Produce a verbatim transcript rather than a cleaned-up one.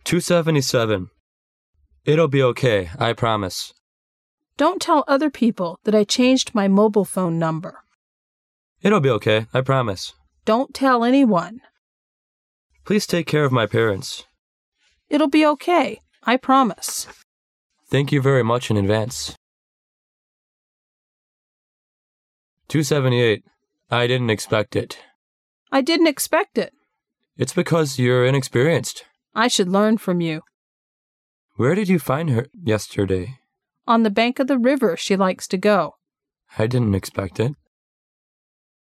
two seventy-seven. It'll be okay, I promise. Don't tell other people that I changed my mobile phone number. It'll be okay, I promise. Don't tell anyone. Please take care of my parents. It'll be okay, I promise. Thank you very much in advance. two seventy-eight. I didn't expect it. I didn't expect it. It's because you're inexperienced. I should learn from you. Where did you find her yesterday? On the bank of the river she likes to go. I didn't expect it.